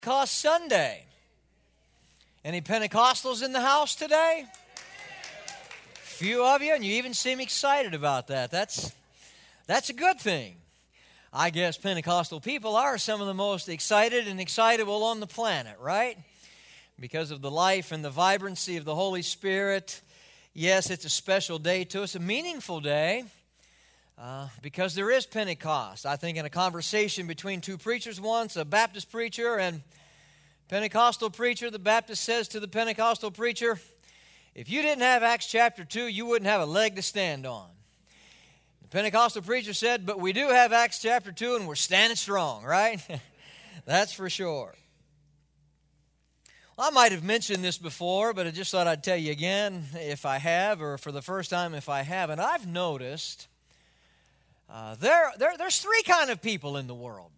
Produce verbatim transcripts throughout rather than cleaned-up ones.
Pentecost Sunday. Any Pentecostals in the house today? Few of you, and you even seem excited about that. That's, that's a good thing. I guess Pentecostal people are some of the most excited and excitable on the planet, right? Because of the life and the vibrancy of the Holy Spirit. Yes, it's a special day to us, a meaningful day, uh, because there is Pentecost. I think in a conversation between two preachers once, a Baptist preacher and Pentecostal preacher, the Baptist says to the Pentecostal preacher, if you didn't have Acts chapter two, you wouldn't have a leg to stand on. The Pentecostal preacher said, but we do have Acts chapter two and we're standing strong, right? That's for sure. Well, I might have mentioned this before, but I just thought I'd tell you again if I have, or for the first time if I haven't. I've noticed uh, there, there, there's three kind of people in the world.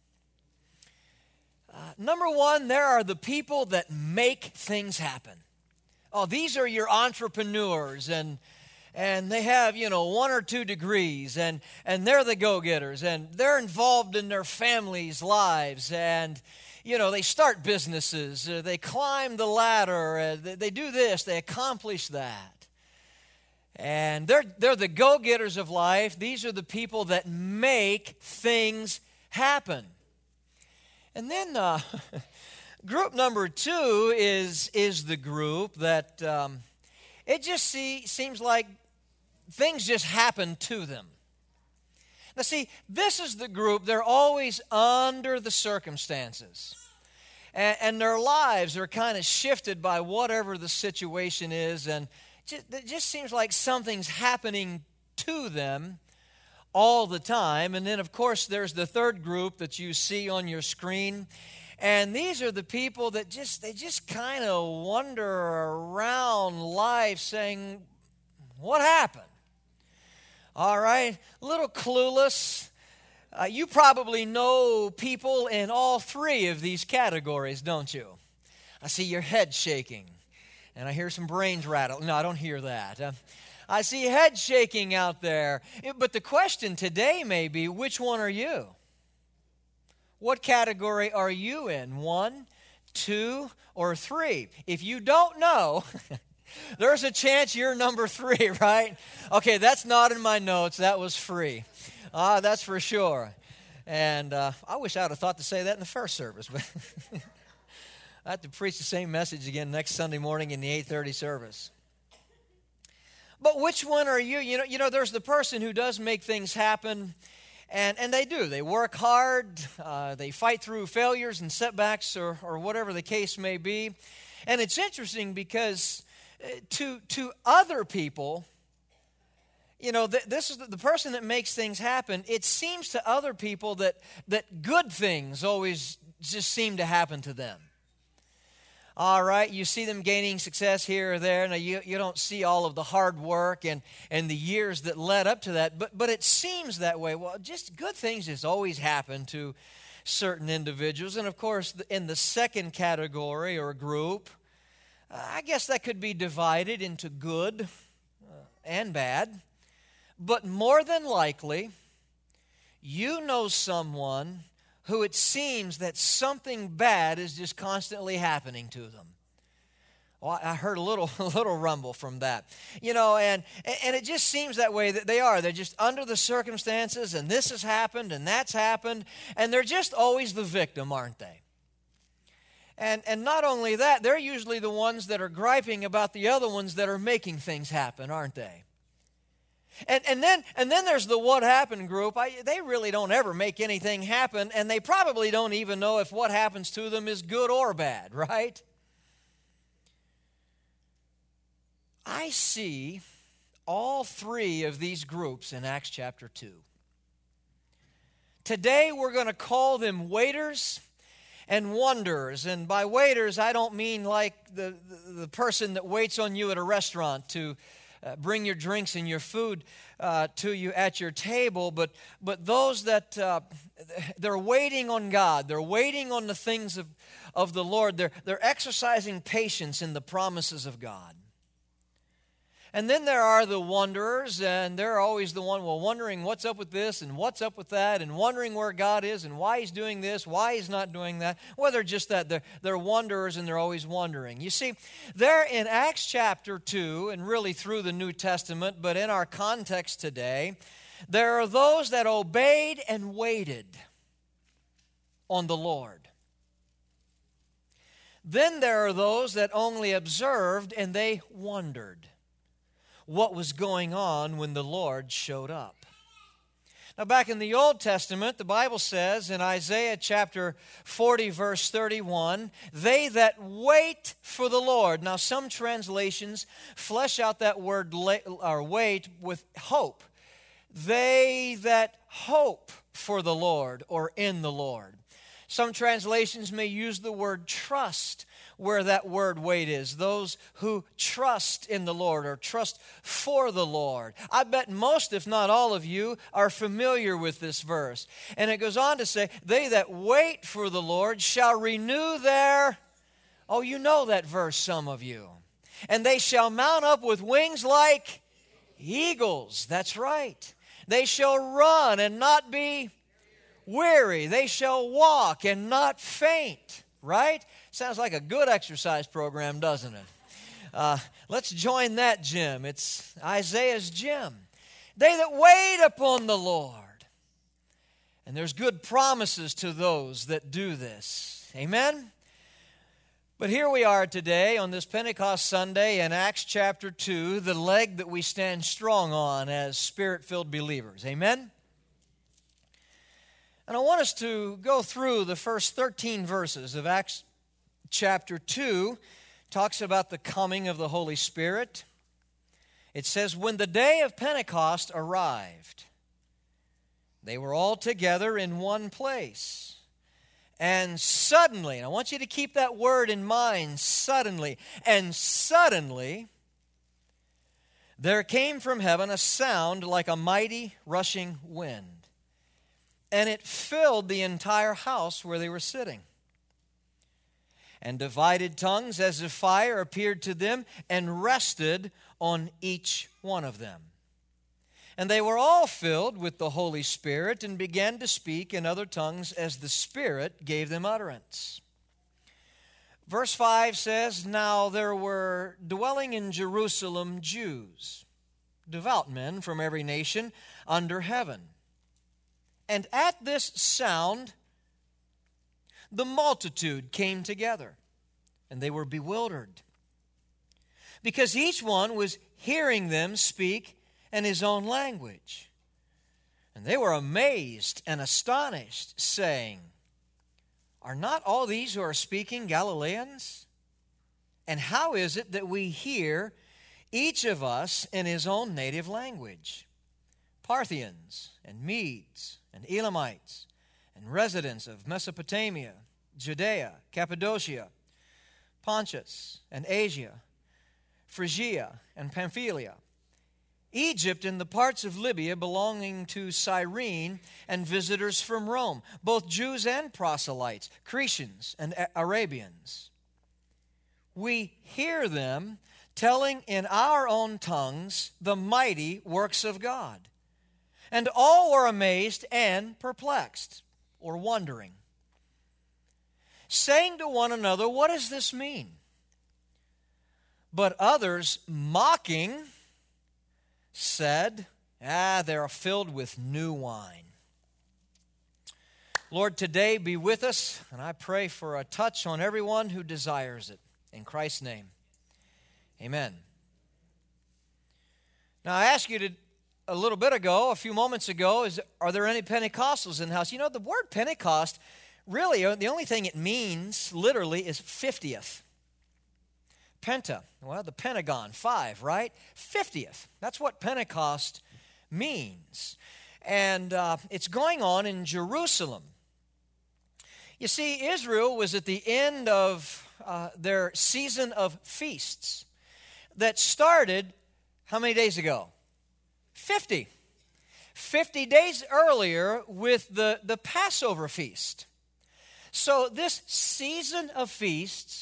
Uh, number one, there are the people that make things happen. Oh, these are your entrepreneurs, and and they have, you know, one or two degrees, and, and they're the go-getters, and they're involved in their families' lives, and, you know, they start businesses, uh, they climb the ladder, uh, they, they do this, they accomplish that. And they're, they're the go-getters of life. These are the people that make things happen. And then uh, group number two is, is the group that um, it just see, seems like things just happen to them. Now see, this is the group, they're always under the circumstances. And, and their lives are kind of shifted by whatever the situation is. And just, it just seems like something's happening to them all the time. And then, of course, there's the third group that you see on your screen. And these are the people that just, they just kind of wander around life saying, what happened? All right, a little clueless. Uh, you probably know people in all three of these categories, don't you? I see your head shaking, and I hear some brains rattle. No, I don't hear that. Uh, I see head shaking out there. But the question today may be, which one are you? What category are you in? One, two, or three? If you don't know, there's a chance you're number three, right? Okay, that's not in my notes. That was free. Ah, that's for sure. And uh, I wish I would have thought to say that in the first service, but I have to preach the same message again next Sunday morning in the eight thirty service. But which one are you? You know, you know, there's the person who does make things happen, and, and they do. They work hard. Uh, they fight through failures and setbacks or, or whatever the case may be. And it's interesting because uh, to, to other people, you know, th- this is the, the person that makes things happen. It seems to other people that, that good things always just seem to happen to them. All right, you see them gaining success here or there. Now, you, you don't see all of the hard work and, and the years that led up to that, but, but it seems that way. Well, just good things just always happen to certain individuals. And, of course, in the second category or group, uh, I guess that could be divided into good uh, and bad. But more than likely, you know someone who it seems that something bad is just constantly happening to them. Well, I heard a little, a little rumble from that. You know, and, and it just seems that way that they are. They're just under the circumstances, and this has happened, and that's happened, and they're just always the victim, aren't they? And, and not only that, they're usually the ones that are griping about the other ones that are making things happen, aren't they? And and then and then there's the what happened group. I, they really don't ever make anything happen, and they probably don't even know if what happens to them is good or bad, right? I see all three of these groups in Acts chapter two. Today we're going to call them waiters and wonders. And by waiters, I don't mean like the, the, the person that waits on you at a restaurant to Uh, bring your drinks and your food uh, to you at your table, but but those that uh, they're waiting on God, they're waiting on the things of, of the Lord, they're, they're exercising patience in the promises of God. And then there are the wanderers, and they're always the one, well, wondering what's up with this and what's up with that, and wondering where God is and why He's doing this, why He's not doing that. Well, they're just that. They're, they're wanderers, and they're always wondering. You see, there in Acts chapter two, and really through the New Testament, but in our context today, there are those that obeyed and waited on the Lord. Then there are those that only observed and they wondered what was going on when the Lord showed up. Now, back in the Old Testament, the Bible says in Isaiah chapter forty, verse thirty-one, they that wait for the Lord. Now, some translations flesh out that word or wait with hope. They that hope for the Lord or in the Lord. Some translations may use the word trust where that word wait is. Those who trust in the Lord or trust for the Lord. I bet most, if not all of you, are familiar with this verse. And it goes on to say, they that wait for the Lord shall renew their... Oh, you know that verse, some of you. And they shall mount up with wings like eagles. That's right. They shall run and not be weary. They shall walk and not faint. Right? Sounds like a good exercise program, doesn't it? Uh, let's join that gym. It's Isaiah's gym. They that wait upon the Lord. And there's good promises to those that do this. Amen? But here we are today on this Pentecost Sunday in Acts chapter two, the leg that we stand strong on as Spirit-filled believers. Amen? And I want us to go through the first thirteen verses of Acts chapter two. Talks about the coming of the Holy Spirit. It says, when the day of Pentecost arrived, they were all together in one place. And suddenly, and I want you to keep that word in mind, suddenly, and suddenly, there came from heaven a sound like a mighty rushing wind. And it filled the entire house where they were sitting. And divided tongues as if fire appeared to them and rested on each one of them. And they were all filled with the Holy Spirit and began to speak in other tongues as the Spirit gave them utterance. Verse five says, now there were dwelling in Jerusalem Jews, devout men from every nation under heaven. And at this sound, the multitude came together, and they were bewildered, because each one was hearing them speak in his own language. And they were amazed and astonished, saying, are not all these who are speaking Galileans? And how is it that we hear each of us in his own native language? Parthians and Medes and Elamites and residents of Mesopotamia, Judea, Cappadocia, Pontus and Asia, Phrygia and Pamphylia, Egypt and the parts of Libya belonging to Cyrene, and visitors from Rome, both Jews and proselytes, Cretians and Arabians. We hear them telling in our own tongues the mighty works of God. And all were amazed and perplexed, or wondering, saying to one another, what does this mean? But others, mocking, said, ah, they are filled with new wine. Lord, today be with us, and I pray for a touch on everyone who desires it. In Christ's name, amen. Now, I asked you to a little bit ago, a few moments ago, is are there any Pentecostals in the house? You know, the word Pentecost, really, the only thing it means, literally, is fiftieth. Penta, well, the Pentagon, five, right? fiftieth. That's what Pentecost means. And uh, it's going on in Jerusalem. You see, Israel was at the end of uh, their season of feasts that started how many days ago? fifty. fifty days earlier with the, the Passover feast. So this season of feasts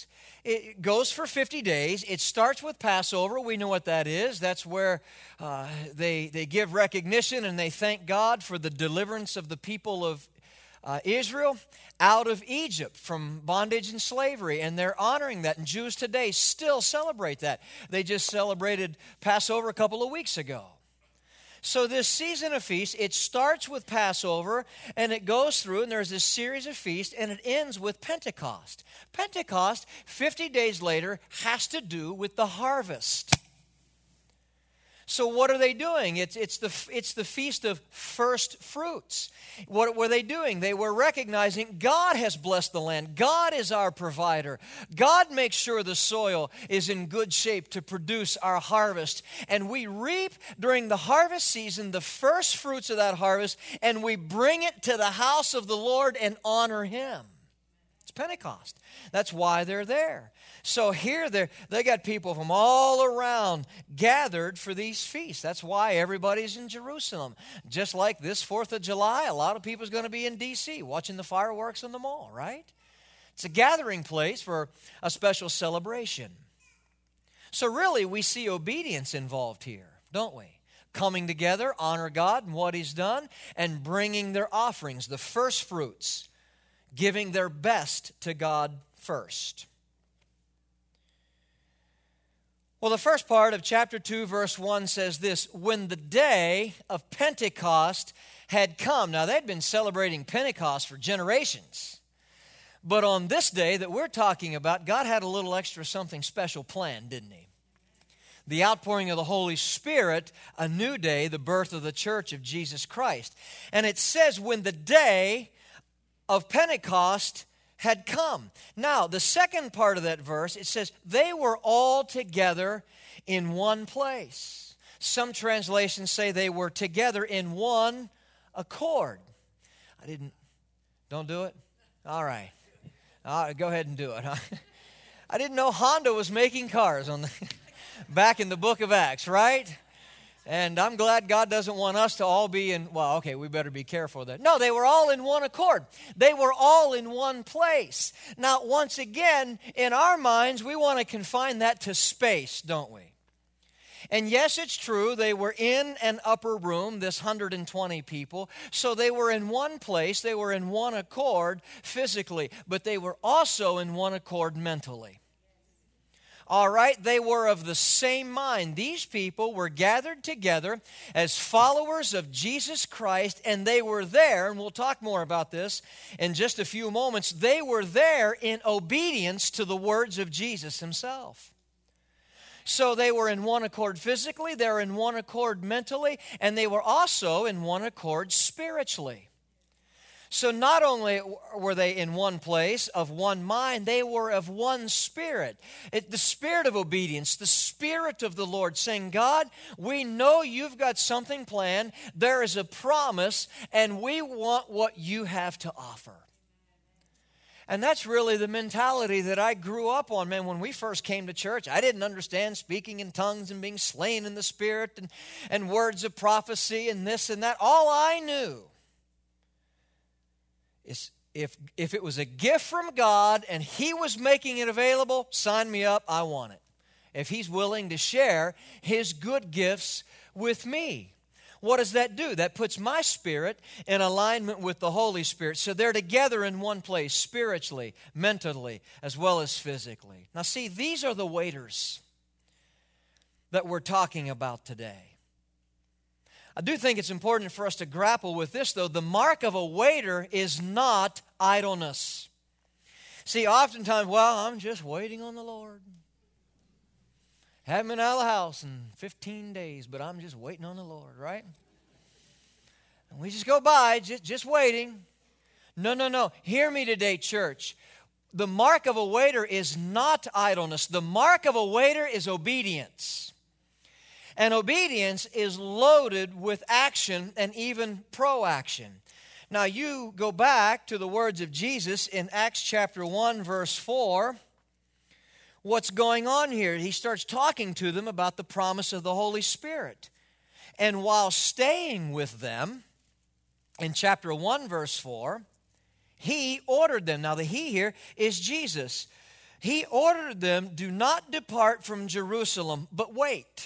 It goes for fifty days. It starts with Passover. We know what that is. That's where uh, they, they give recognition and they thank God for the deliverance of the people of uh, Israel out of Egypt from bondage and slavery. And they're honoring that. And Jews today still celebrate that. They just celebrated Passover a couple of weeks ago. So this season of feasts, it starts with Passover, and it goes through, and there's this series of feasts, and it ends with Pentecost. Pentecost, fifty days later, has to do with the harvest. So what are they doing? It's, it's, the, it's the feast of first fruits. What were they doing? They were recognizing God has blessed the land. God is our provider. God makes sure the soil is in good shape to produce our harvest. And we reap during the harvest season the first fruits of that harvest, and we bring it to the house of the Lord and honor Him. It's Pentecost. That's why they're there. So here they they got people from all around gathered for these feasts. That's why everybody's in Jerusalem. Just like this fourth of July, a lot of people's going to be in D C watching the fireworks in the mall, right? It's a gathering place for a special celebration. So really, we see obedience involved here, don't we? Coming together, honor God and what He's done, and bringing their offerings, the first fruits, giving their best to God first. Well, the first part of chapter two, verse one says this: when the day of Pentecost had come. Now, they'd been celebrating Pentecost for generations. But on this day that we're talking about, God had a little extra something special planned, didn't He? The outpouring of the Holy Spirit, a new day, the birth of the church of Jesus Christ. And it says, when the day of Pentecost had come. Now, the second part of that verse, it says, they were all together in one place. Some translations say they were together in one accord. I didn't, don't do it? All right. All right, go ahead and do it. I didn't know Honda was making cars on the back in the book of Acts, right? And I'm glad God doesn't want us to all be in, well, okay, we better be careful of that. No, they were all in one accord. They were all in one place. Now, once again, in our minds, we want to confine that to space, don't we? And yes, it's true, they were in an upper room, this one hundred twenty people, so they were in one place, they were in one accord physically, but they were also in one accord mentally. All right, they were of the same mind. These people were gathered together as followers of Jesus Christ, and they were there, and we'll talk more about this in just a few moments, they were there in obedience to the words of Jesus Himself. So they were in one accord physically, they were in one accord mentally, and they were also in one accord spiritually. So not only were they in one place, of one mind, they were of one spirit. It, the spirit of obedience, the spirit of the Lord, saying, God, we know You've got something planned. There is a promise, and we want what You have to offer. And that's really the mentality that I grew up on, man. When we first came to church, I didn't understand speaking in tongues and being slain in the Spirit and, and words of prophecy and this and that. All I knew is if, if it was a gift from God and He was making it available, sign me up, I want it. If He's willing to share His good gifts with me. What does that do? That puts my spirit in alignment with the Holy Spirit. So they're together in one place, spiritually, mentally, as well as physically. Now see, these are the waiters that we're talking about today. I do think it's important for us to grapple with this, though. The mark of a waiter is not idleness. See, oftentimes, well, I'm just waiting on the Lord. Haven't been out of the house in fifteen days, but I'm just waiting on the Lord, right? And we just go by, just, just waiting. No, no, no. Hear me today, church. The mark of a waiter is not idleness. The mark of a waiter is obedience. And obedience is loaded with action and even proaction. Now you go back to the words of Jesus in Acts chapter one, verse four. What's going on here? He starts talking to them about the promise of the Holy Spirit. And while staying with them, in chapter one, verse four, He ordered them. Now the He here is Jesus. He ordered them, do not depart from Jerusalem, but wait.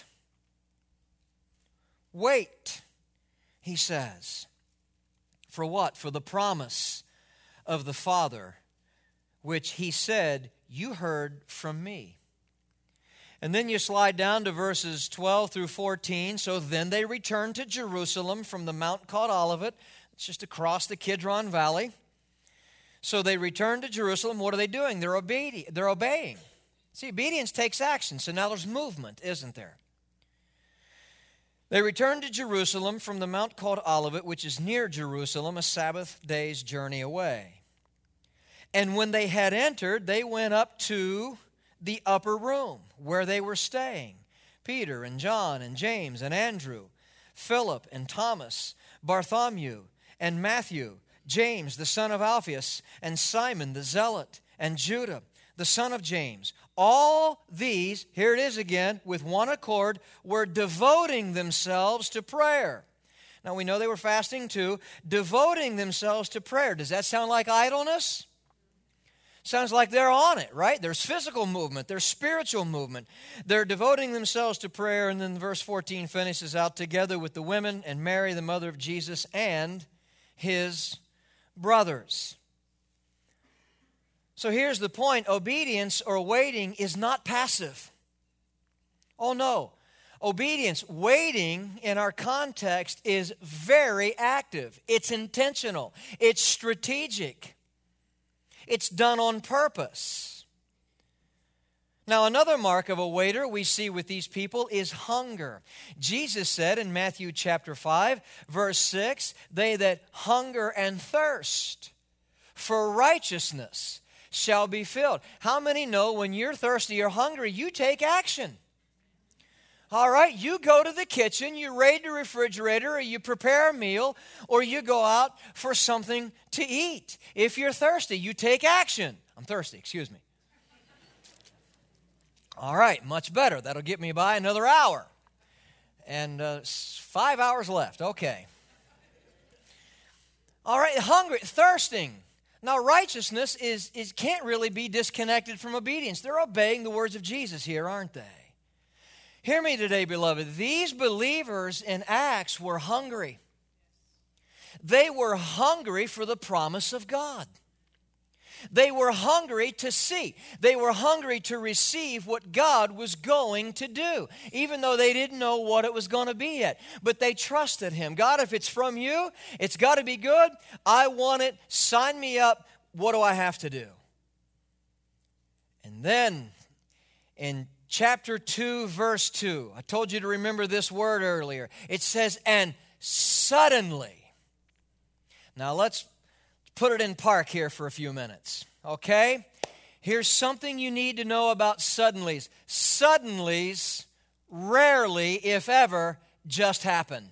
Wait, he says. For what? For the promise of the Father, which he said, you heard from me. And then you slide down to verses twelve through fourteen. So then they returned to Jerusalem from the mount called Olivet. It's just across the Kidron Valley. So they returned to Jerusalem. What are they doing? They're obedient. They're obeying. See, obedience takes action. So now there's movement, isn't there? They returned to Jerusalem from the mount called Olivet, which is near Jerusalem, a Sabbath day's journey away. And when they had entered, they went up to the upper room where they were staying. Peter and John and James and Andrew, Philip and Thomas, Bartholomew and Matthew, James the son of Alphaeus, and Simon the Zealot, and Judah the son of James. All these, here it is again, with one accord, were devoting themselves to prayer. Now we know they were fasting too. Devoting themselves to prayer. Does that sound like idleness? Sounds like they're on it, right? There's physical movement. There's spiritual movement. They're devoting themselves to prayer. And then verse fourteen finishes out, together with the women and Mary, the mother of Jesus, and his brothers. So here's the point. Obedience or waiting is not passive. Oh no. Obedience, waiting in our context, is very active. It's intentional. It's strategic. It's done on purpose. Now, another mark of a waiter we see with these people is hunger. Jesus said in Matthew chapter five, verse six, they that hunger and thirst for righteousness shall be filled. How many know when you're thirsty or hungry, you take action? All right, you go to the kitchen, you raid the refrigerator, or you prepare a meal, or you go out for something to eat. If you're thirsty, you take action. I'm thirsty, excuse me. All right, much better. That'll get me by another hour. And uh, five hours left, okay. All right, hungry, thirsting. Now, righteousness is, is can't really be disconnected from obedience. They're obeying the words of Jesus here, aren't they? Hear me today, beloved. These believers in Acts were hungry. They were hungry for the promise of God. They were hungry to see. They were hungry to receive what God was going to do, even though they didn't know what it was going to be yet. But they trusted Him. God, if it's from you, it's got to be good. I want it. Sign me up. What do I have to do? And then in chapter two, verse two, I told you to remember this word earlier. It says, and suddenly. Now let's put it in park here for a few minutes, okay? Here's something you need to know about suddenlies. Suddenlies rarely, if ever, just happen.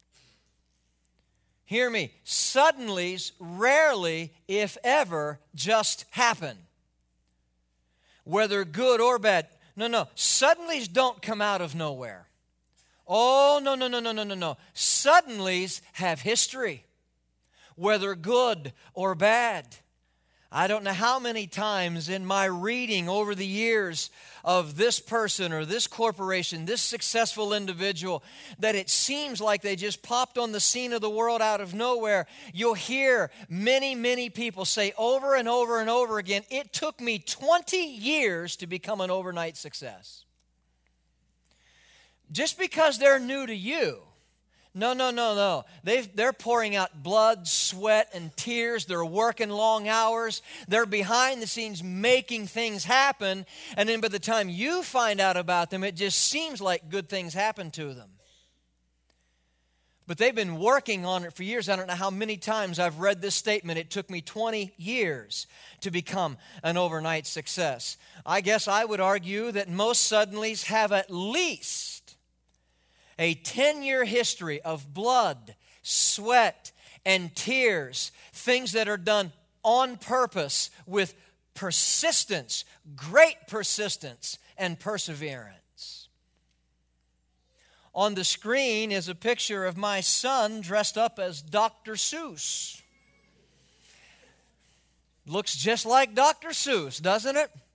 Hear me. Suddenlies rarely, if ever, just happen. Whether good or bad. No, no. Suddenlies don't come out of nowhere. Oh, no, no, no, no, no, no, no. Suddenlies have history, whether good or bad. I don't know how many times in my reading over the years of this person or this corporation, this successful individual, that it seems like they just popped on the scene of the world out of nowhere. You'll hear many, many people say over and over and over again, it took me twenty years to become an overnight success. Just because they're new to you. No, no, no, no. They've, they're pouring out blood, sweat, and tears. They're working long hours. They're behind the scenes making things happen. And then by the time you find out about them, it just seems like good things happen to them. But they've been working on it for years. I don't know how many times I've read this statement. It took me twenty years to become an overnight success. I guess I would argue that most suddenlies have at least a ten-year history of blood, sweat, and tears, things that are done on purpose with persistence, great persistence, and perseverance. On the screen is a picture of my son dressed up as Doctor Seuss. Looks just like Doctor Seuss, doesn't it?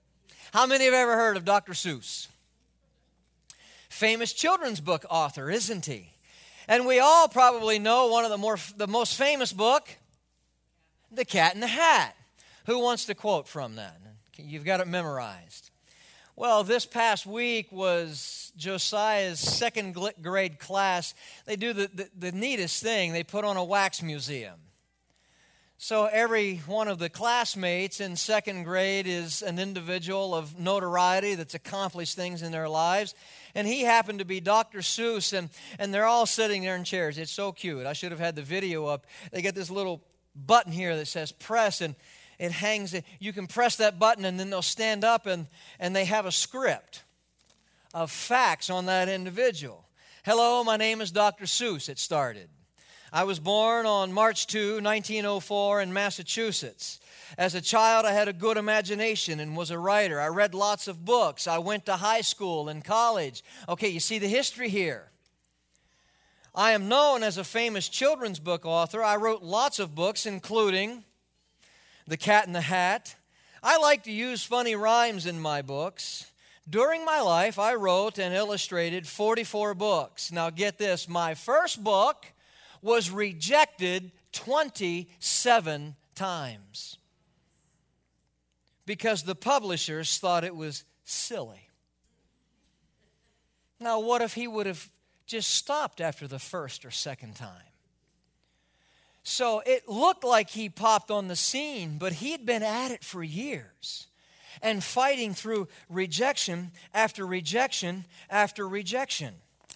How many have ever heard of Doctor Seuss? Famous children's book author, isn't he? And we all probably know one of the more the most famous book, The Cat in the Hat. Who wants to quote from that? You've got it memorized. Well, this past week was Josiah's second grade class. They do the, the, the neatest thing. They put on a wax museum. So every one of the classmates in second grade is an individual of notoriety that's accomplished things in their lives. And he happened to be Doctor Seuss, and, and they're all sitting there in chairs. It's so cute. I should have had the video up. They get this little button here that says press, and it hangs. You can press that button, and then they'll stand up, and, and they have a script of facts on that individual. Hello, my name is Doctor Seuss, it started. I was born on March second, nineteen oh four in Massachusetts. As a child, I had a good imagination and was a writer. I read lots of books. I went to high school and college. Okay, you see the history here. I am known as a famous children's book author. I wrote lots of books, including The Cat in the Hat. I like to use funny rhymes in my books. During my life, I wrote and illustrated forty-four books. Now get this, my first book was rejected twenty-seven times because the publishers thought it was silly. Now, what if he would have just stopped after the first or second time? So it looked like he popped on the scene, but he'd been at it for years and fighting through rejection after rejection after rejection.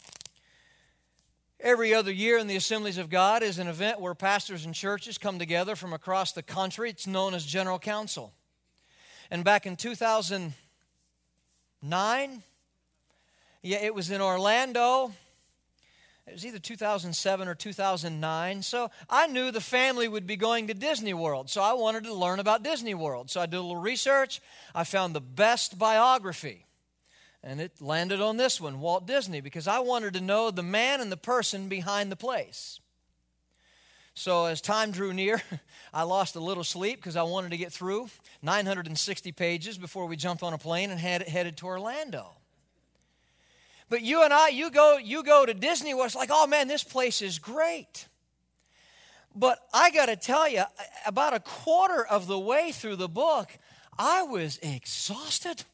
Every other year in the Assemblies of God is an event where pastors and churches come together from across the country. It's known as General Council. And back in two thousand nine, yeah, it was in Orlando. It was either two thousand seven or two thousand nine. So I knew the family would be going to Disney World. So I wanted to learn about Disney World. So I did a little research. I found the best biography. And it landed on this one, Walt Disney, because I wanted to know the man and the person behind the place. So as time drew near, I lost a little sleep because I wanted to get through nine hundred sixty pages before we jumped on a plane and had, headed to Orlando. But you and I, you go, you go to Disney World, it's like, oh man, this place is great. But I got to tell you, about a quarter of the way through the book, I was exhausted.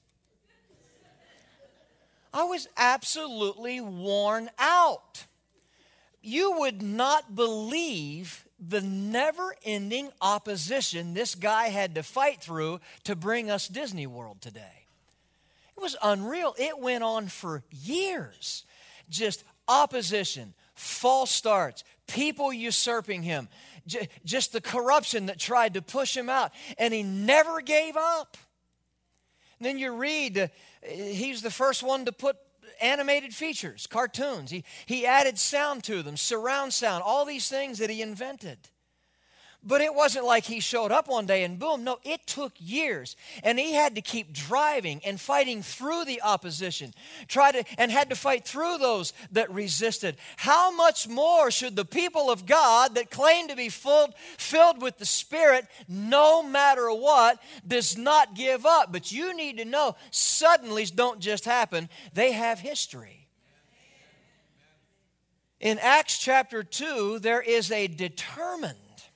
I was absolutely worn out. You would not believe the never-ending opposition this guy had to fight through to bring us Disney World today. It was unreal. It went on for years. Just opposition, false starts, people usurping him, j- just the corruption that tried to push him out. And he never gave up. And then you read, uh, he's the first one to put animated features, cartoons. He, he added sound to them, surround sound, all these things that he invented. But it wasn't like he showed up one day and boom. No, it took years. And he had to keep driving and fighting through the opposition. Try to, and had to fight through those that resisted. How much more should the people of God that claim to be full, filled with the Spirit, no matter what, does not give up? But you need to know, suddenlies don't just happen. They have history. In Acts chapter two, there is a determined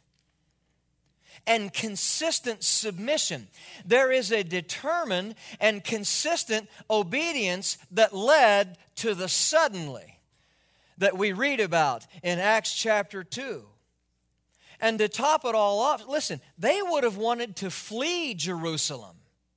and consistent submission. There is a determined and consistent obedience that led to the suddenly that we read about in Acts chapter two. And to top it all off, listen, they would have wanted to flee Jerusalem.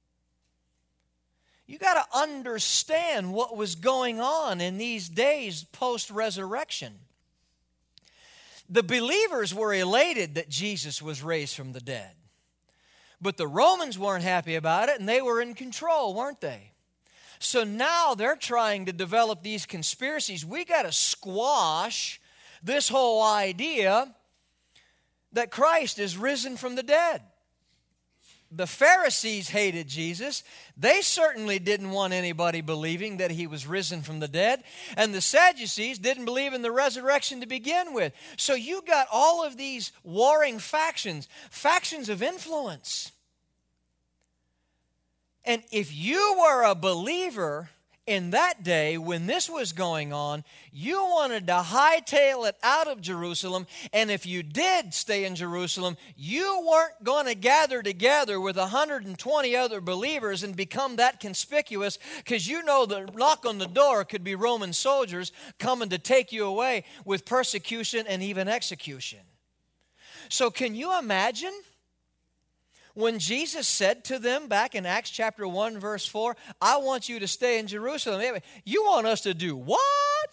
You got to understand what was going on in these days post-resurrection. The believers were elated that Jesus was raised from the dead. But the Romans weren't happy about it, and they were in control, weren't they? So now they're trying to develop these conspiracies. We got to squash this whole idea that Christ is risen from the dead. The Pharisees hated Jesus. They certainly didn't want anybody believing that he was risen from the dead. And the Sadducees didn't believe in the resurrection to begin with. So you got all of these warring factions, factions of influence. And if you were a believer in that day when this was going on, you wanted to hightail it out of Jerusalem. And if you did stay in Jerusalem, you weren't going to gather together with one hundred twenty other believers and become that conspicuous, because you know the knock on the door could be Roman soldiers coming to take you away with persecution and even execution. So can you imagine when Jesus said to them back in Acts chapter one, verse four, I want you to stay in Jerusalem. You want us to do what?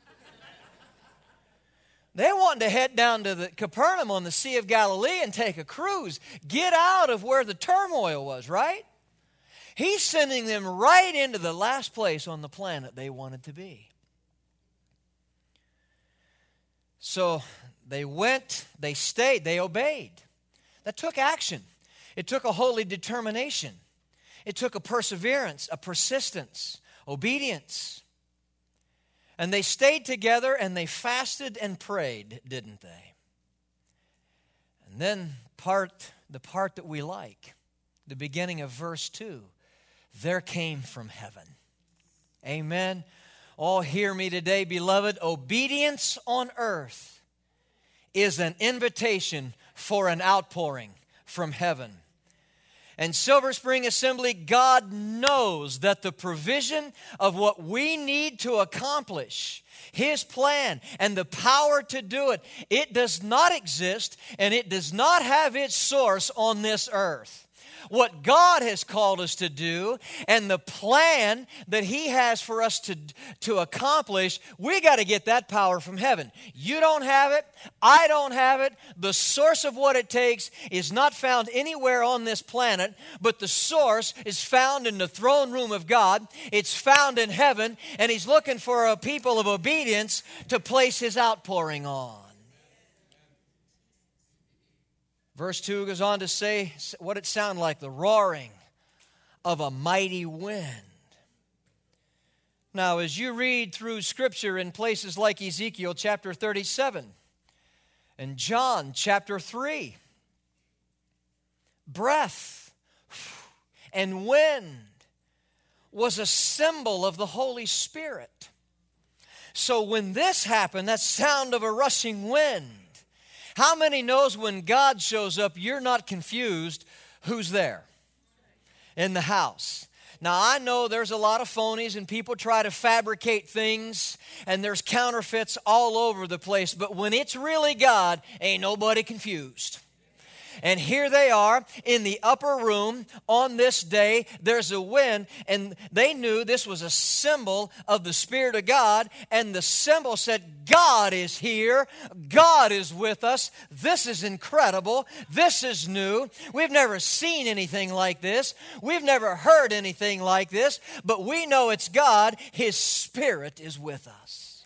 They wanted to head down to the Capernaum on the Sea of Galilee and take a cruise. Get out of where the turmoil was, right? He's sending them right into the last place on the planet they wanted to be. So they went, they stayed, they obeyed. That took action. It took a holy determination. It took a perseverance, a persistence, obedience. And they stayed together and they fasted and prayed, didn't they? And then part, the part that we like, the beginning of verse two, there came from heaven. Amen. Oh, hear me today, beloved. Obedience on earth is an invitation for an outpouring from heaven. And Silver Spring Assembly, God knows that the provision of what we need to accomplish, His plan and the power to do it, it does not exist and it does not have its source on this earth. What God has called us to do and the plan that He has for us to, to accomplish, we got to get that power from heaven. You don't have it. I don't have it. The source of what it takes is not found anywhere on this planet, but the source is found in the throne room of God. It's found in heaven, and He's looking for a people of obedience to place His outpouring on. Verse two goes on to say what it sounded like, the roaring of a mighty wind. Now, as you read through Scripture in places like Ezekiel chapter thirty-seven and John chapter three, breath and wind was a symbol of the Holy Spirit. So when this happened, that sound of a rushing wind, how many knows when God shows up, you're not confused who's there in the house? Now, I know there's a lot of phonies and people try to fabricate things and there's counterfeits all over the place. But when it's really God, ain't nobody confused. And here they are in the upper room on this day. There's a wind, and they knew this was a symbol of the Spirit of God. And the symbol said, God is here. God is with us. This is incredible. This is new. We've never seen anything like this. We've never heard anything like this. But we know it's God. His Spirit is with us.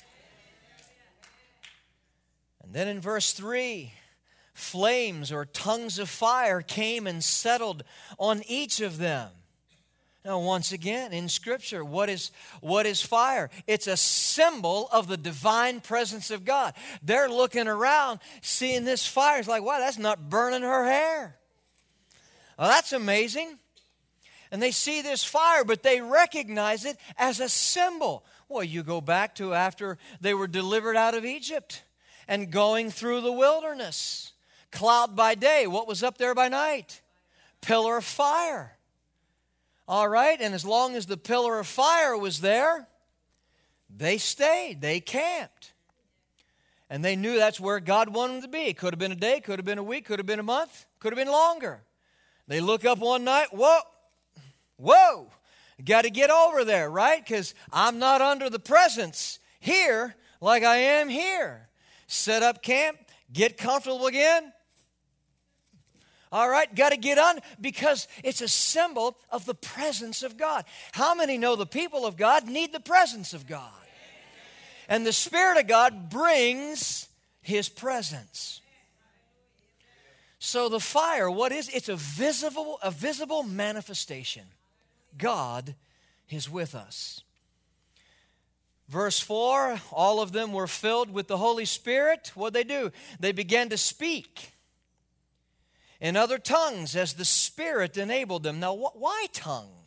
And then in verse three, flames or tongues of fire came and settled on each of them. Now, once again, in Scripture, what is, what is fire? It's a symbol of the divine presence of God. They're looking around, seeing this fire. It's like, wow, that's not burning her hair. Well, that's amazing. And they see this fire, but they recognize it as a symbol. Well, you go back to after they were delivered out of Egypt and going through the wilderness. Cloud by day. What was up there by night? Pillar of fire. All right, and as long as the pillar of fire was there, they stayed, they camped. And they knew that's where God wanted them to be. It could have been a day, could have been a week, could have been a month, could have been longer. They look up one night, whoa, whoa, got to get over there, right? Because I'm not under the presence here like I am here. Set up camp, get comfortable again. All right, got to get on because it's a symbol of the presence of God. How many know the people of God need the presence of God? And the Spirit of God brings His presence. So the fire, what is it? It's a visible, a visible manifestation. God is with us. Verse four, all of them were filled with the Holy Spirit. What'd they do? They began to speak in other tongues as the Spirit enabled them. Now, wh- why tongues?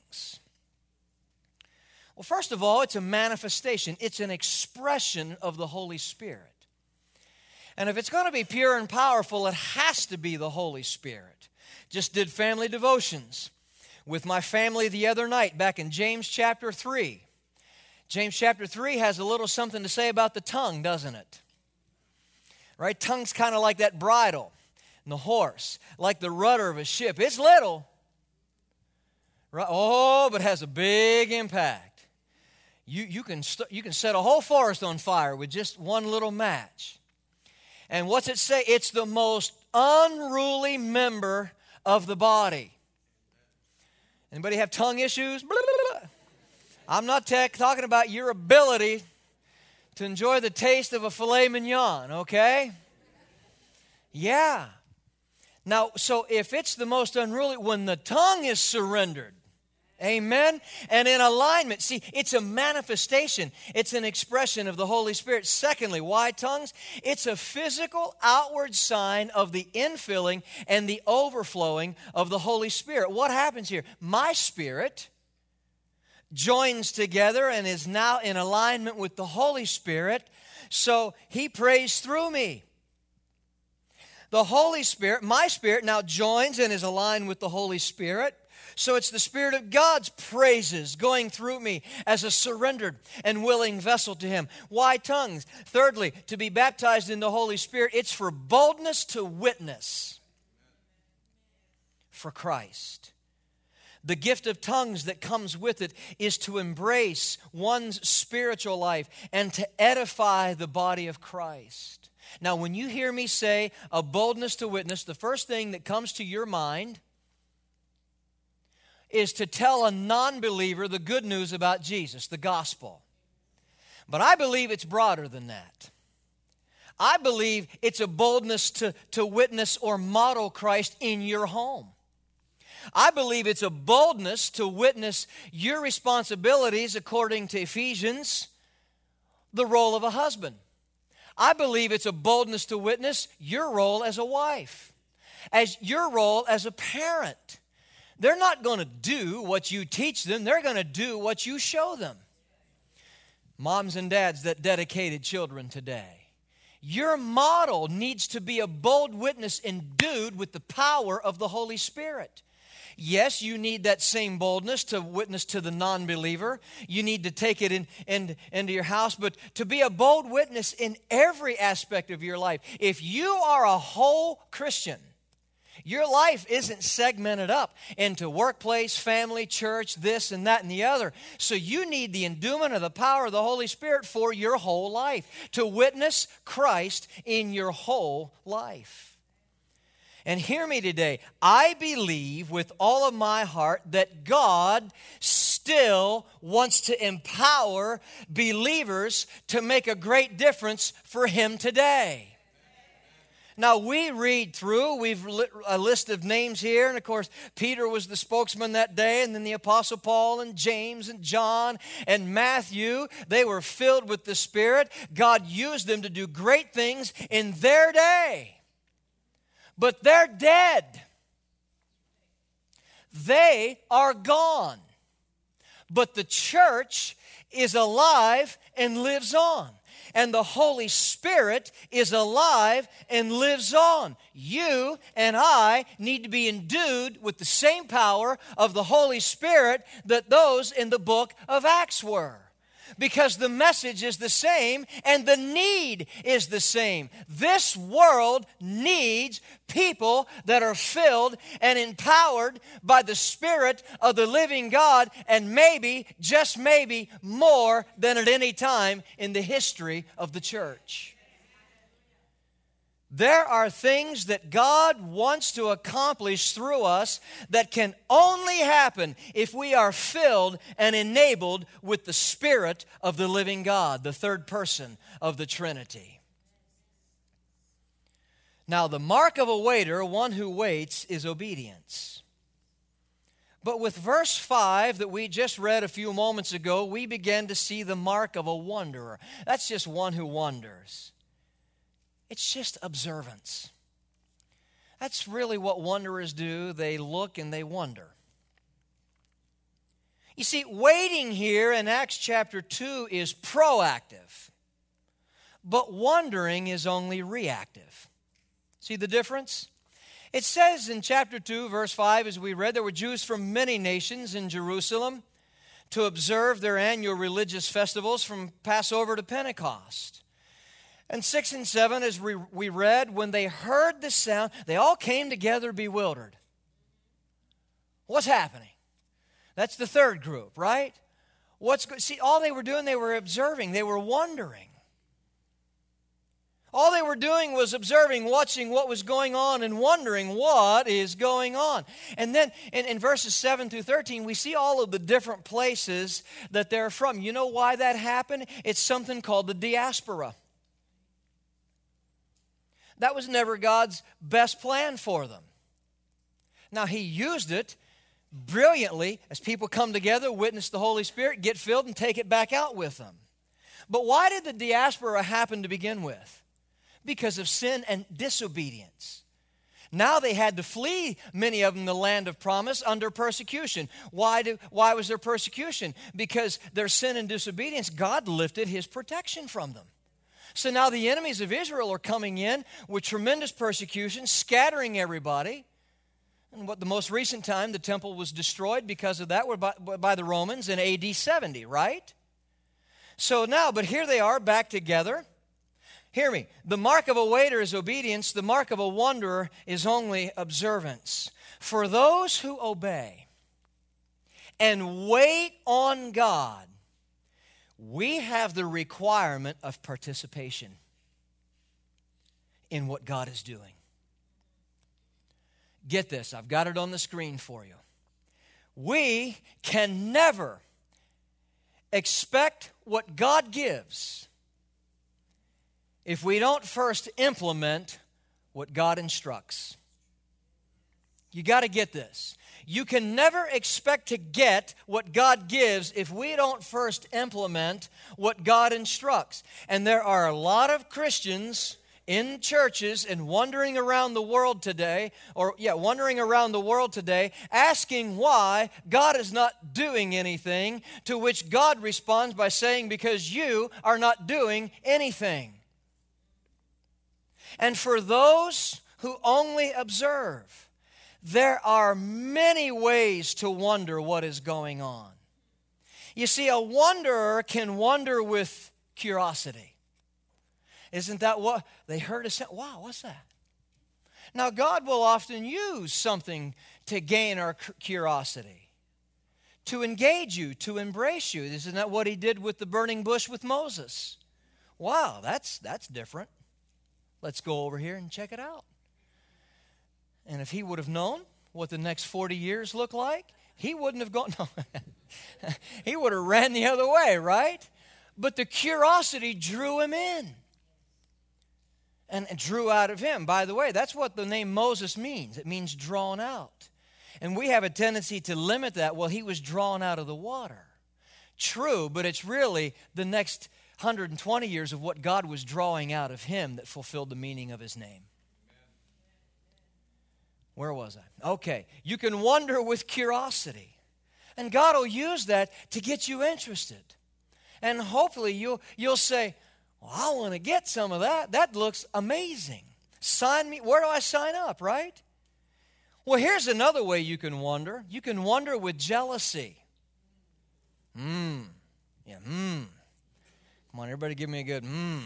tongues? Well, first of all, it's a manifestation. It's an expression of the Holy Spirit. And if it's going to be pure and powerful, it has to be the Holy Spirit. Just did family devotions with my family the other night back in James chapter three. James chapter three has a little something to say about the tongue, doesn't it? Right? Tongue's kind of like that bridle in the horse, like the rudder of a ship. It's little, right? Oh, but has a big impact. You, you, can st- you can set a whole forest on fire with just one little match. And what's it say? It's the most unruly member of the body. Anybody have tongue issues? Blah, blah, blah. I'm not tech, talking about your ability to enjoy the taste of a filet mignon, okay? Yeah. Now, so if it's the most unruly, when the tongue is surrendered, amen, and in alignment, see, it's a manifestation. It's an expression of the Holy Spirit. Secondly, why tongues? It's a physical outward sign of the infilling and the overflowing of the Holy Spirit. What happens here? My spirit joins together and is now in alignment with the Holy Spirit, so He prays through me. The Holy Spirit, my spirit, now joins and is aligned with the Holy Spirit. So it's the Spirit of God's praises going through me as a surrendered and willing vessel to Him. Why tongues? Thirdly, to be baptized in the Holy Spirit, it's for boldness to witness for Christ. The gift of tongues that comes with it is to embrace one's spiritual life and to edify the body of Christ. Now, when you hear me say a boldness to witness, the first thing that comes to your mind is to tell a non-believer the good news about Jesus, the gospel. But I believe it's broader than that. I believe it's a boldness to, to witness or model Christ in your home. I believe it's a boldness to witness your responsibilities according to Ephesians, the role of a husband. I believe it's a boldness to witness your role as a wife, as your role as a parent. They're not going to do what you teach them. They're going to do what you show them. Moms and dads that dedicated children today, your model needs to be a bold witness endued with the power of the Holy Spirit. Yes, you need that same boldness to witness to the non-believer. You need to take it in, in, into your house, but to be a bold witness in every aspect of your life. If you are a whole Christian, your life isn't segmented up into workplace, family, church, this and that and the other. So you need the endowment of the power of the Holy Spirit for your whole life, to witness Christ in your whole life. And hear me today, I believe with all of my heart that God still wants to empower believers to make a great difference for Him today. Now, we read through, we've lit a list of names here, and of course, Peter was the spokesman that day, and then the Apostle Paul, and James, and John, and Matthew. They were filled with the Spirit. God used them to do great things in their day. But they're dead. They are gone. But the church is alive and lives on. And the Holy Spirit is alive and lives on. You and I need to be endued with the same power of the Holy Spirit that those in the book of Acts were. Because the message is the same and the need is the same. This world needs people that are filled and empowered by the Spirit of the living God, and maybe, just maybe, more than at any time in the history of the church. There are things that God wants to accomplish through us that can only happen if we are filled and enabled with the Spirit of the living God, the third person of the Trinity. Now, the mark of a waiter, one who waits, is obedience. But with verse five that we just read a few moments ago, we begin to see the mark of a wanderer. That's just one who wanders. It's just observance. That's really what wanderers do. They look and they wonder. You see, waiting here in Acts chapter two is proactive, but wondering is only reactive. See the difference? It says in chapter two, verse five, as we read, there were Jews from many nations in Jerusalem to observe their annual religious festivals from Passover to Pentecost. And six and seven, as we, we read, when they heard the sound, they all came together bewildered. What's happening? That's the third group, right? What's go- See, all they were doing, they were observing. They were wondering. All they were doing was observing, watching what was going on and wondering what is going on. And then in, in verses seven through thirteen, we see all of the different places that they're from. You know why that happened? It's something called the diaspora. That was never God's best plan for them. Now, He used it brilliantly as people come together, witness the Holy Spirit, get filled, and take it back out with them. But why did the diaspora happen to begin with? Because of sin and disobedience. Now they had to flee, many of them, the land of promise under persecution. Why, do, why was there persecution? Because their sin and disobedience, God lifted His protection from them. So now the enemies of Israel are coming in with tremendous persecution, scattering everybody. And what the most recent time, the temple was destroyed because of that, were by, by the Romans in A D seventy, right? So now, but here they are back together. Hear me. The mark of a waiter is obedience. The mark of a wanderer is only observance. For those who obey and wait on God, we have the requirement of participation in what God is doing. Get this. I've got it on the screen for you. We can never expect what God gives if we don't first implement what God instructs. You got to get this. You can never expect to get what God gives if we don't first implement what God instructs. And there are a lot of Christians in churches and wandering around the world today, or yeah, wandering around the world today, asking why God is not doing anything, to which God responds by saying, because you are not doing anything. And for those who only observe, there are many ways to wonder what is going on. You see, a wanderer can wonder with curiosity. Isn't that what they heard? A sound. Wow, what's that? Now, God will often use something to gain our curiosity, to engage you, to embrace you. Isn't that what He did with the burning bush with Moses? Wow, that's that's different. Let's go over here and check it out. And if he would have known what the next forty years look like, he wouldn't have gone. No. He would have ran the other way, right? But the curiosity drew him in and drew out of him. By the way, that's what the name Moses means. It means drawn out. And we have a tendency to limit that. Well, he was drawn out of the water. True, but it's really the next one hundred twenty years of what God was drawing out of him that fulfilled the meaning of his name. Where was I? Okay, you can wonder with curiosity. And God will use that to get you interested. And hopefully you'll, you'll say, well, I want to get some of that. That looks amazing. Sign me. Where do I sign up, right? Well, here's another way you can wonder. You can wonder with jealousy. Mmm. Yeah, mmm. Come on, everybody give me a good mmm.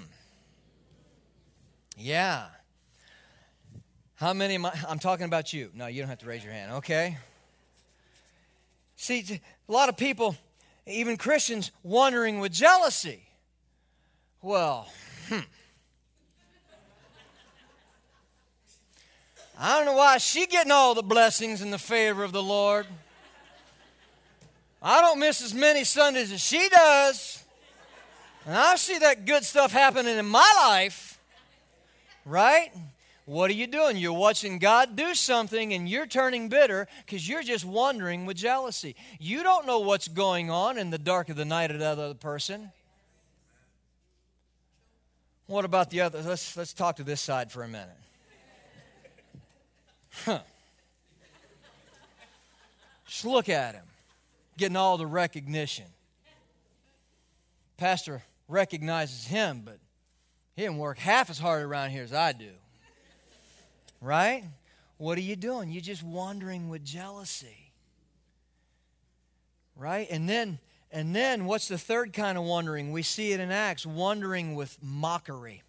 Yeah. How many am I? I'm talking about you. No, you don't have to raise your hand, okay? See, a lot of people, even Christians, wondering with jealousy. Well, hmm. I don't know why she's getting all the blessings and the favor of the Lord. I don't miss as many Sundays as she does. And I see that good stuff happening in my life. Right? What are you doing? You're watching God do something and you're turning bitter because you're just wondering with jealousy. You don't know what's going on in the dark of the night of the other person. What about the other? Let's, let's talk to this side for a minute. Huh. Just look at him. getting all the recognition. Pastor recognizes him, but he didn't work half as hard around here as I do. Right? What are you doing? You're just wandering with jealousy. Right? And then, and then what's the third kind of wandering? We see it in Acts, wandering with mockery.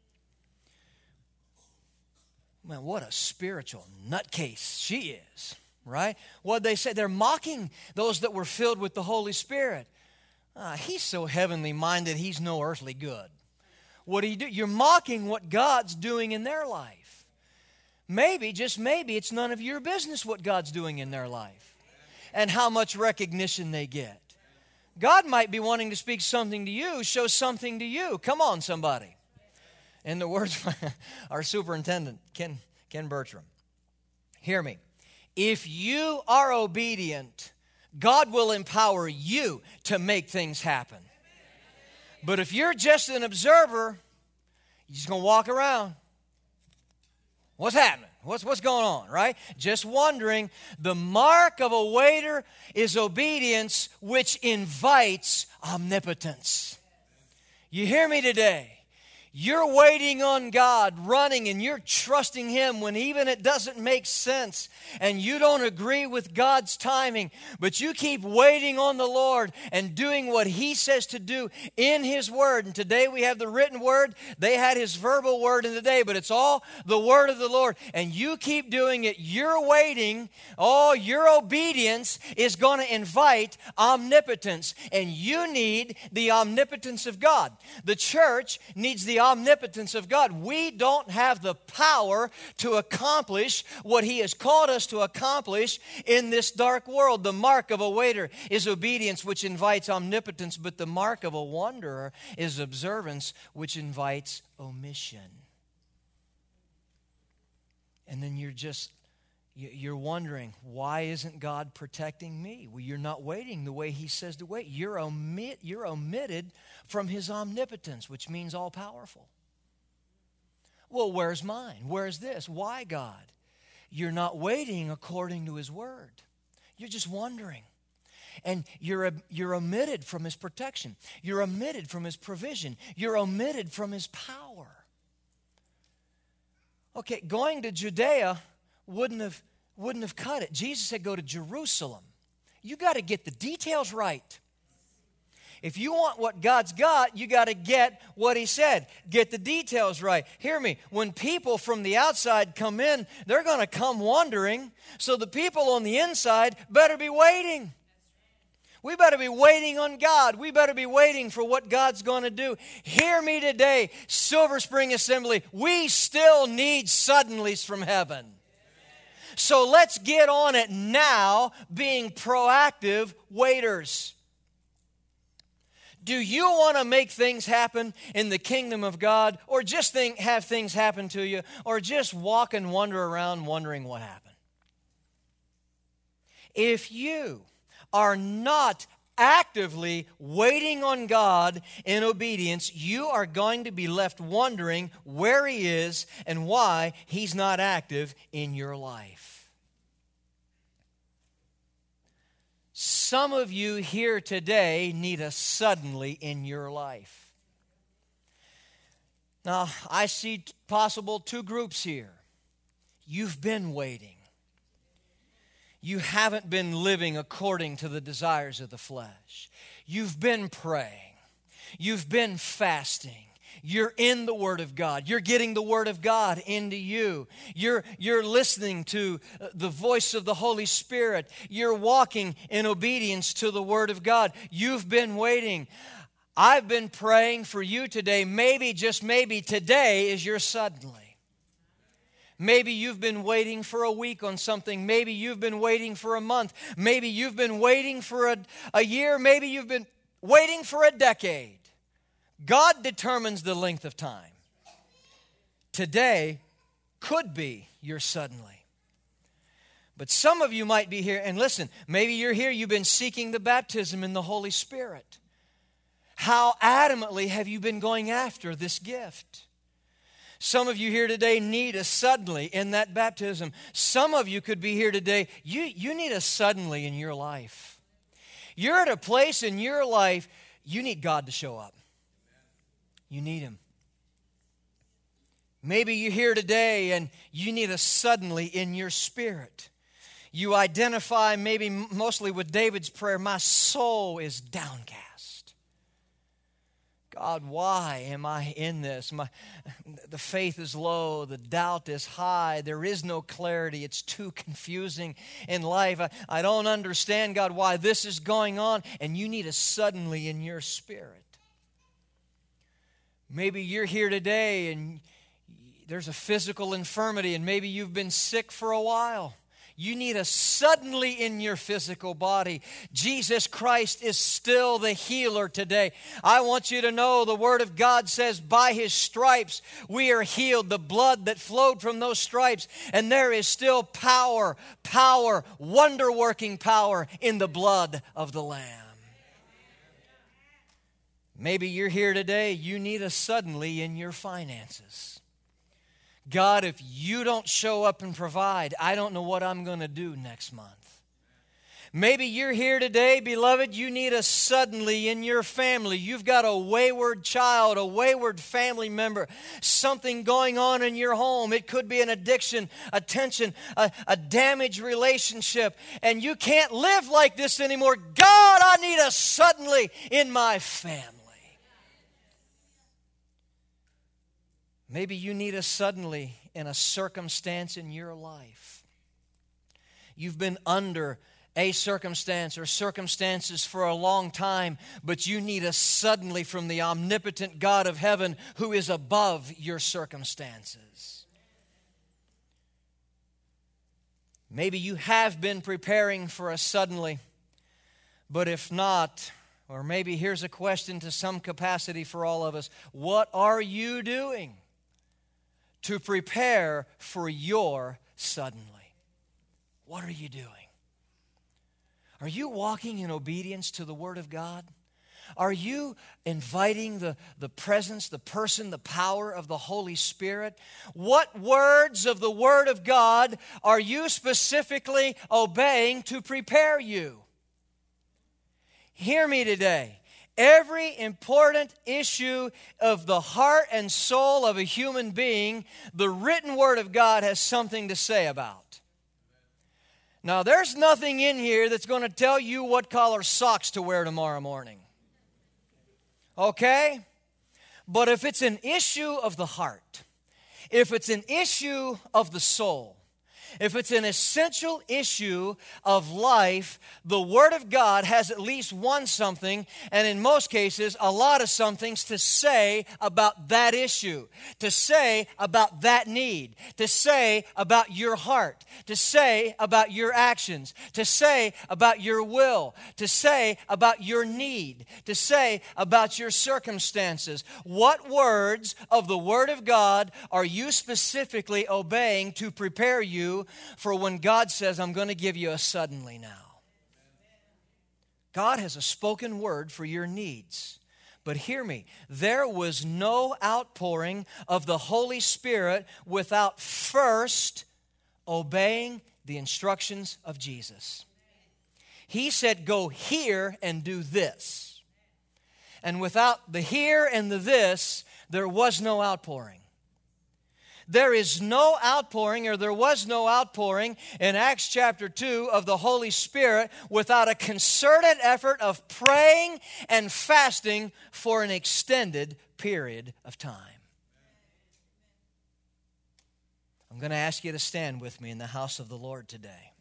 Man, what a spiritual nutcase she is, right? What they say, they're mocking those that were filled with the Holy Spirit. Ah, he's so heavenly minded, he's no earthly good. What do you do? You're mocking what God's doing in their life. Maybe, just maybe, it's none of your business what God's doing in their life and how much recognition they get. God might be wanting to speak something to you, show something to you. Come on, somebody. In the words of our superintendent, Ken, Ken Bertram, hear me. If you are obedient, God will empower you to make things happen. But if you're just an observer, you're just going to walk around. What's happening? What's, what's going on, right? Just wondering. The mark of a waiter is obedience, which invites omnipotence. You hear me today? You're waiting on God, running, and you're trusting Him when even it doesn't make sense and you don't agree with God's timing, but you keep waiting on the Lord and doing what He says to do in His Word. And today we have the written Word. They had His verbal Word in the day, but it's all the Word of the Lord. And you keep doing it. You're waiting. Oh, your obedience is going to invite omnipotence, and you need the omnipotence of God. The church needs the omnipotence of God. We don't have the power to accomplish what He has called us to accomplish in this dark world. The mark of a waiter is obedience, which invites omnipotence, but the mark of a wanderer is observance, which invites omission. And then you're just, you're wondering, why isn't God protecting me? Well, you're not waiting the way He says to wait. You're omit, you're omitted from His omnipotence, which means all-powerful. Well, where's mine? Where's this? Why, God? You're not waiting according to His Word. You're just wondering. And you're, you're omitted from His protection. You're omitted from His provision. You're omitted from His power. Okay, going to Judea wouldn't have, wouldn't have cut it. Jesus said go to Jerusalem. You got to get the details right. If you want what God's got, you got to get what He said. Get the details right. Hear me. When people from the outside come in, they're going to come wandering. So the people on the inside better be waiting. We better be waiting on God. We better be waiting for what God's going to do. Hear me today, Silver Spring Assembly. We still need suddenlies from heaven. So let's get on it now, being proactive waiters. Do you want to make things happen in the kingdom of God, or just think, have things happen to you, or just walk and wander around wondering what happened? If you are not actively waiting on God in obedience, you are going to be left wondering where He is and why He's not active in your life. Some of you here today need a suddenly in your life. Now, I see possible two groups here. You've been waiting. You haven't been living according to the desires of the flesh. You've been praying. You've been fasting. You're in the Word of God. You're getting the Word of God into you. You're, you're listening to the voice of the Holy Spirit. You're walking in obedience to the Word of God. You've been waiting. I've been praying for you today. Maybe, just maybe, today is your suddenly. Maybe you've been waiting for a week on something. Maybe you've been waiting for a month. Maybe you've been waiting for a, a year. Maybe you've been waiting for a decade. God determines the length of time. Today could be your suddenly. But some of you might be here, and listen, maybe you're here, you've been seeking the baptism in the Holy Spirit. How adamantly have you been going after this gift? Some of you here today need a suddenly in that baptism. Some of you could be here today, you, you need a suddenly in your life. you're at a place in your life, you need God to show up. You need Him. Maybe you're here today and you need a suddenly in your spirit. You identify maybe mostly with David's prayer, my soul is downcast. God, why am I in this? My, the faith is low, the doubt is high, there is no clarity, it's too confusing in life. I, I don't understand, God, why this is going on, and you need a suddenly in your spirit. Maybe you're here today and there's a physical infirmity, and maybe you've been sick for a while. You need a suddenly in your physical body. Jesus Christ is still the healer today. I want you to know the Word of God says, by His stripes we are healed. The blood that flowed from those stripes. And there is still power, power, wonder-working power in the blood of the Lamb. Maybe you're here today, you need a suddenly in your finances. God, if you don't show up and provide, I don't know what I'm going to do next month. Maybe you're here today, beloved, you need a suddenly in your family. You've got a wayward child, a wayward family member, something going on in your home. It could be an addiction, a tension, a, a damaged relationship, and you can't live like this anymore. God, I need a suddenly in my family. Maybe you need a suddenly in a circumstance in your life. You've been under a circumstance or circumstances for a long time, but you need a suddenly from the omnipotent God of heaven who is above your circumstances. Maybe you have been preparing for a suddenly, but if not, or maybe here's a question to some capacity for all of us. What are you doing to prepare for your suddenly? What are you doing? Are you walking in obedience to the Word of God? Are you inviting the, the presence, the person, the power of the Holy Spirit? What words of the Word of God are you specifically obeying to prepare you? Hear me today. Every important issue of the heart and soul of a human being, the written Word of God has something to say about. Now, there's nothing in here that's going to tell you what color socks to wear tomorrow morning. Okay? But if it's an issue of the heart, if it's an issue of the soul, if it's an essential issue of life, the Word of God has at least one something, and in most cases, a lot of somethings to say about that issue, to say about that need, to say about your heart, to say about your actions, to say about your will, to say about your need, to say about your circumstances. What words of the Word of God are you specifically obeying to prepare you for when God says, I'm going to give you a suddenly now? God has a spoken word for your needs. But hear me, there was no outpouring of the Holy Spirit without first obeying the instructions of Jesus. He said, go here and do this. And without the here and the this, there was no outpouring. There is no outpouring, or there was no outpouring in Acts chapter two of the Holy Spirit without a concerted effort of praying and fasting for an extended period of time. I'm going to ask you to stand with me in the house of the Lord today.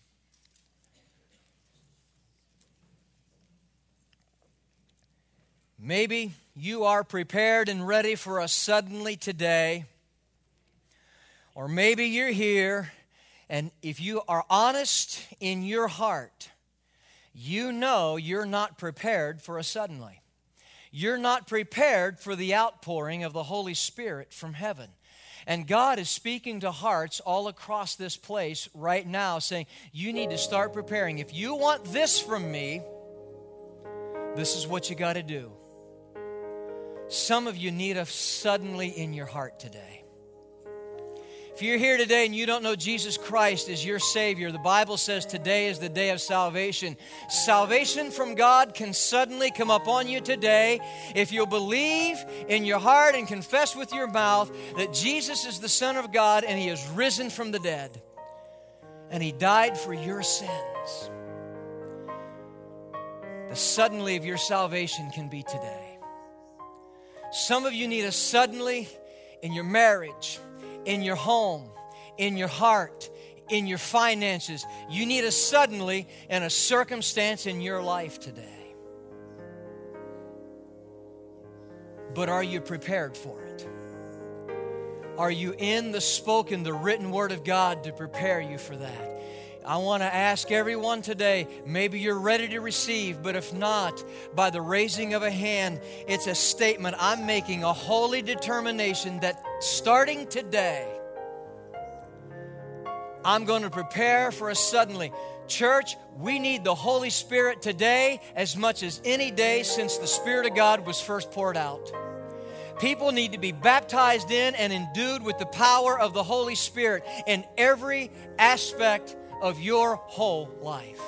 Maybe you are prepared and ready for a suddenly today. Or maybe you're here, and if you are honest in your heart, you know you're not prepared for a suddenly. You're not prepared for the outpouring of the Holy Spirit from heaven. And God is speaking to hearts all across this place right now, saying, you need to start preparing. If you want this from me, this is what you got to do. Some of you need a suddenly in your heart today. If you're here today and you don't know Jesus Christ as your Savior, the Bible says today is the day of salvation. Salvation from God can suddenly come upon you today if you'll believe in your heart and confess with your mouth that Jesus is the Son of God and He is risen from the dead. And He died for your sins. The suddenly of your salvation can be today. Some of you need a suddenly in your marriage, in your home, in your heart, in your finances. You need a suddenly in a circumstance in your life today. But are you prepared for it? Are you in the spoken, the written word of God to prepare you for that? I want to ask everyone today, maybe you're ready to receive, but if not, by the raising of a hand, it's a statement. I'm making a holy determination that starting today, I'm going to prepare for a suddenly. Church, we need the Holy Spirit today as much as any day since the Spirit of God was first poured out. People need to be baptized in and endued with the power of the Holy Spirit in every aspect of your whole life.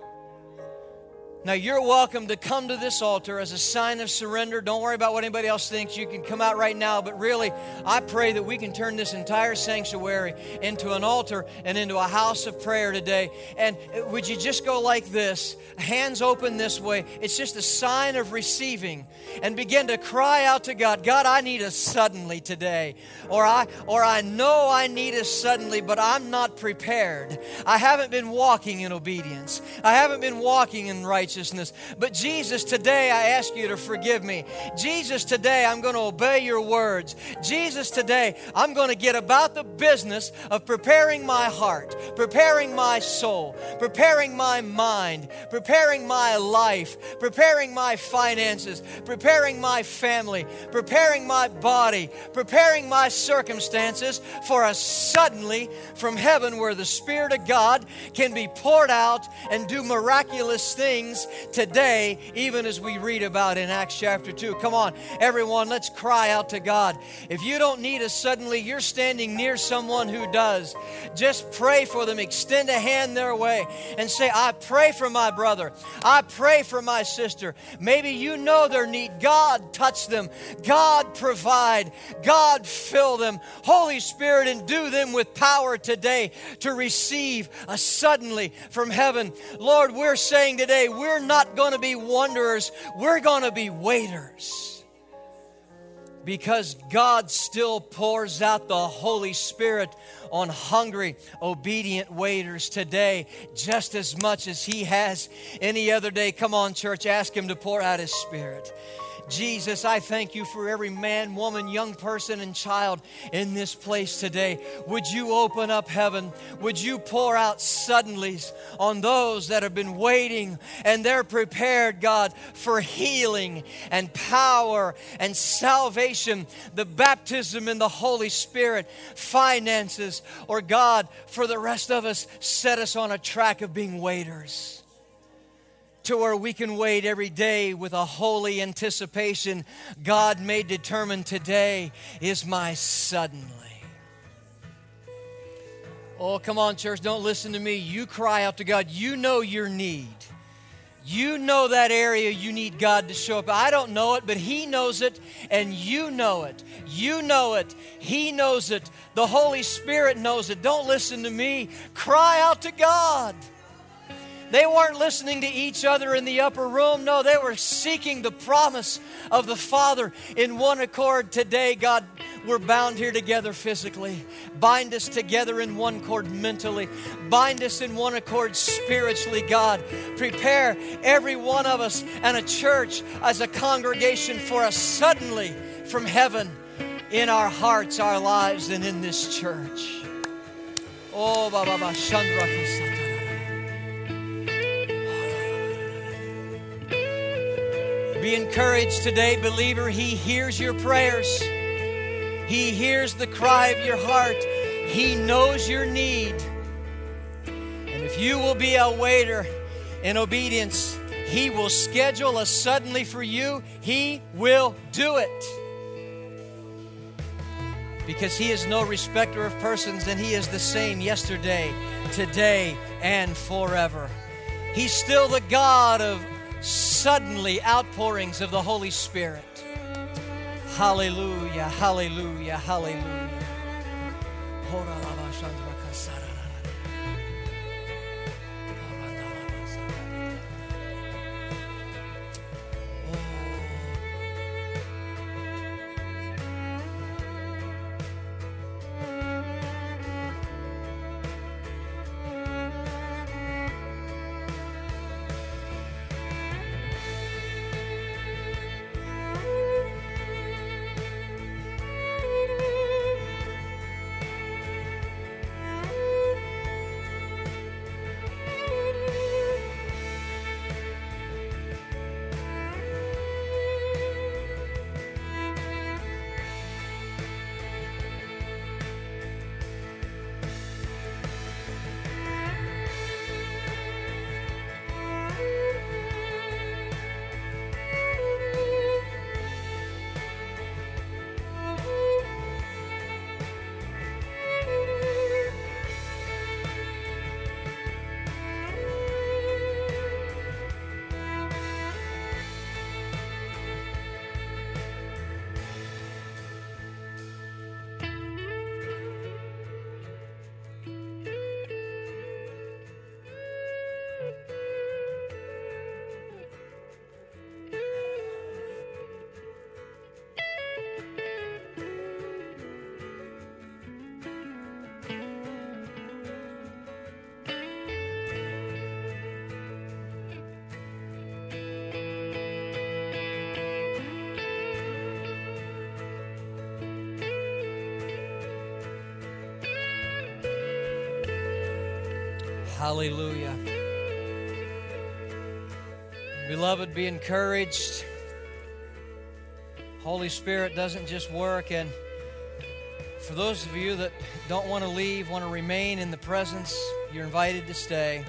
Now, you're welcome to come to this altar as a sign of surrender. Don't worry about what anybody else thinks. You can come out right now, but really, I pray that we can turn this entire sanctuary into an altar and into a house of prayer today. And would you just go like this, hands open this way? It's just a sign of receiving, and begin to cry out to God. God, I need a suddenly today. Or I, or I know I need a suddenly, but I'm not prepared. I haven't been walking in obedience. I haven't been walking in righteousness. But Jesus, today I ask you to forgive me. Jesus, today I'm going to obey your words. Jesus, today I'm going to get about the business of preparing my heart, preparing my soul, preparing my mind, preparing my life, preparing my finances, preparing my family, preparing my body, preparing my circumstances for a suddenly from heaven where the Spirit of God can be poured out and do miraculous things today, even as we read about in Acts chapter two. Come on, everyone, let's cry out to God. If you don't need a suddenly, you're standing near someone who does. Just pray for them. Extend a hand their way and say, I pray for my brother. I pray for my sister. Maybe you know their need. God, touch them. God, provide. God, fill them. Holy Spirit, endue them with power today to receive a suddenly from heaven. Lord, we're saying today, we're not going to be wanderers. We're going to be waiters. Because God still pours out the Holy Spirit on hungry, obedient waiters today, just as much as He has any other day. Come on, church, ask Him to pour out His Spirit. Jesus, I thank you for every man, woman, young person, and child in this place today. Would you open up heaven? Would you pour out suddenlies on those that have been waiting and they're prepared, God, for healing and power and salvation, the baptism in the Holy Spirit, finances, or God, for the rest of us, set us on a track of being waiters, to where we can wait every day with a holy anticipation. God may determine today is my suddenly. Oh, come on, church, don't listen to me. You cry out to God. You know your need. You know that area you need God to show up. I don't know it, but He knows it, and you know it. You know it. He knows it. The Holy Spirit knows it. Don't listen to me. Cry out to God. They weren't listening to each other in the upper room. No, they were seeking the promise of the Father in one accord. Today, God, we're bound here together physically. Bind us together in one accord mentally. Bind us in one accord spiritually, God. Prepare every one of us and a church as a congregation for us suddenly from heaven in our hearts, our lives, and in this church. Oh, Baba Ba Chandra Kasata. Be encouraged today, believer. He hears your prayers. He hears the cry of your heart. He knows your need. And if you will be a waiter in obedience, He will schedule a suddenly for you. He will do it. because He is no respecter of persons, and He is the same yesterday, today, and forever. He's still the God of suddenly outpourings of the Holy Spirit. Hallelujah, hallelujah, hallelujah. Hallelujah. Beloved, be encouraged. Holy Spirit doesn't just work, and for those of you that don't want to leave, want to remain in the presence, you're invited to stay.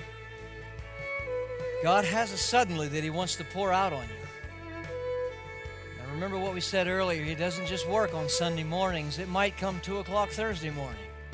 God has a suddenly that He wants to pour out on you. Now remember what we said earlier, He doesn't just work on Sunday mornings. It might come two o'clock Thursday morning.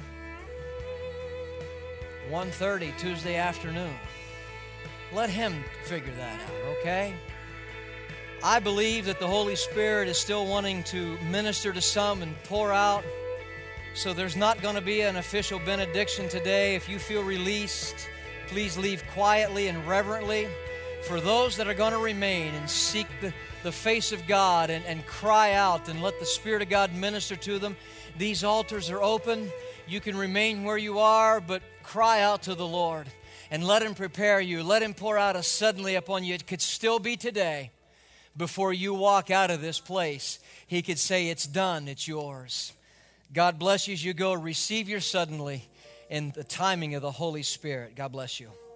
one thirty Tuesday afternoon. Let Him figure that out, okay? I believe that the Holy Spirit is still wanting to minister to some and pour out. So there's not going to be an official benediction today. If you feel released, please leave quietly and reverently. For those that are going to remain and seek the, the face of God and, and cry out and let the Spirit of God minister to them, these altars are open. You can remain where you are, but cry out to the Lord and let Him prepare you. Let Him pour out a suddenly upon you. It could still be today. Before you walk out of this place, He could say, it's done, it's yours. God bless you as you go. Receive your suddenly in the timing of the Holy Spirit. God bless you.